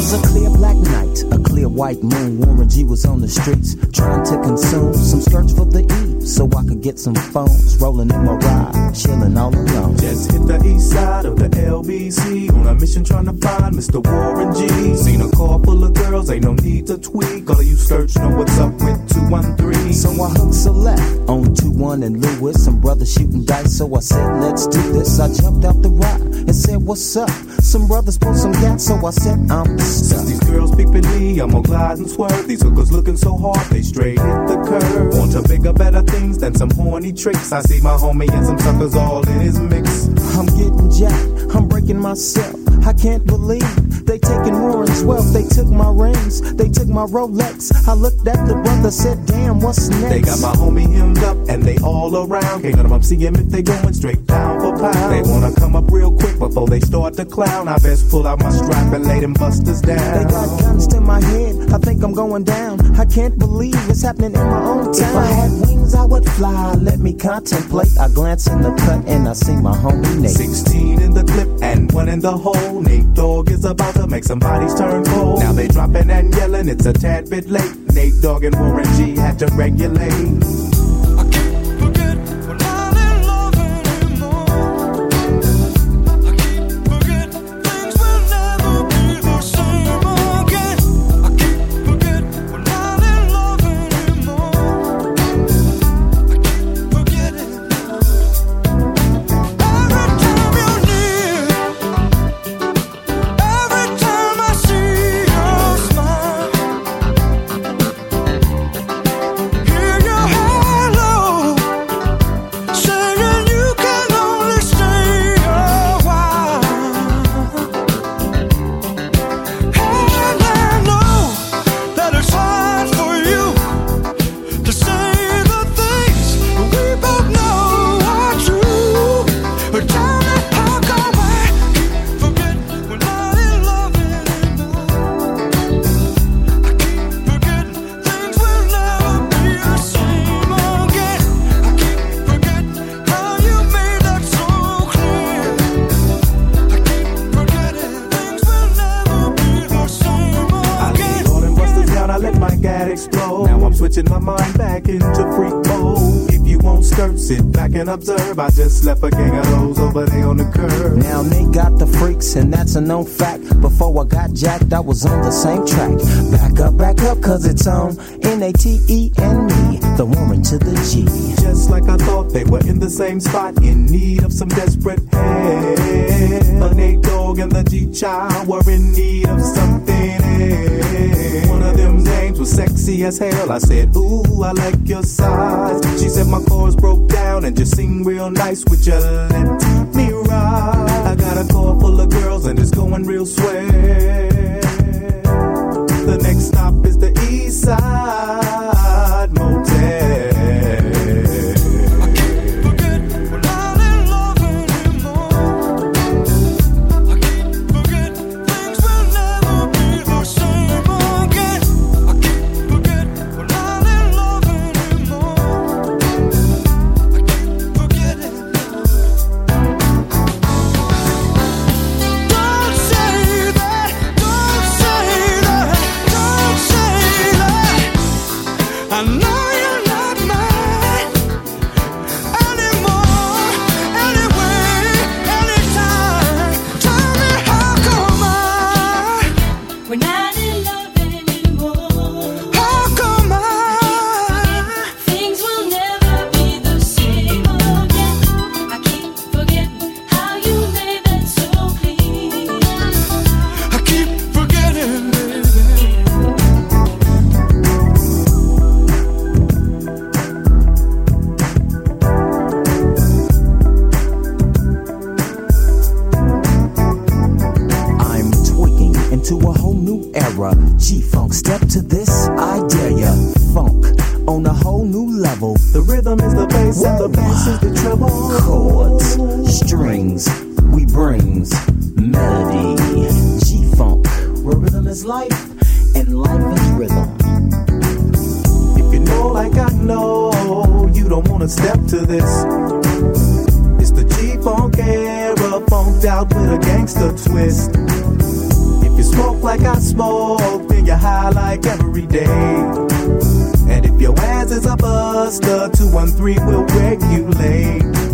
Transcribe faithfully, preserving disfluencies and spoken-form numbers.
was a clear black night, a clear white moon. Warren G was on the streets trying to consume some skirts for the E, so I could get some phones. Rolling in my ride, chilling all alone. Just hit the east side of the L B C on a mission trying to find Mister Warren G. Seen a car full of girls, ain't no need to tweak. All of you search know what's up with two one three. So I hooked select on two one and Lewis. Some brothers shooting dice, so I said, let's do this. I jumped out the ride and said, what's up? Some brothers pulled some gas, so I said, I'm stuck. Since these girls peeping me, I'm gonna glide and swerve. These hookers looking so hard, they straight hit the curve. Want to bigger, better things than some horny tricks. I see my homie and some suckers all in his mix. I'm getting jacked, I'm breaking myself. I can't believe they taking Warren's wealth. They took my rings, they took my Rolex. I looked at the brother, said, damn, what's next? They got my homie hemmed up and they all around. Can't none of them see him if they going straight down for pound. They wanna come up real quick before they start to clown. I best pull out my strap and lay them busters down. They got guns to my head, I think I'm going down. I can't believe it's happening in my own town. If I had wings, I would fly, let me contemplate. I glance in the cut and I see my homie Nate. Sixteen in the clip and one in the hole. Nate Dogg is about to make some bodies turn cold. Now they dropping and yelling, it's a tad bit late. Nate Dogg and Warren G had to regulate. Observe, I just left a gang of those over there on the curb. Now they got the freaks, and that's a known fact. Before I got jacked, I was on the same track. Back up, back up, cause it's on N A T E and me, the woman to the G. Just like I thought, they were in the same spot, in need of some desperate help. The Nate Dogg and the G-Child were in need of something else. One of them names was sexy as hell. I said, ooh, I like your size. She said my chords broke down and just sing real nice. Would you let me ride? I got a car full of girls and it's going real swell. The next stop is the East Side Motel. G-Funk, step to this, I dare ya. Funk on a whole new level. The rhythm is the bass and the bass is the treble. Chords, strings, we brings melody. G-Funk, where rhythm is life and life is rhythm. If you know like I know, you don't wanna step to this. It's the G-Funk era, funked out with a gangster twist. If you smoke like I smoke, smoke, then you're high like every day. And if your ass is a buster, two one three will regulate.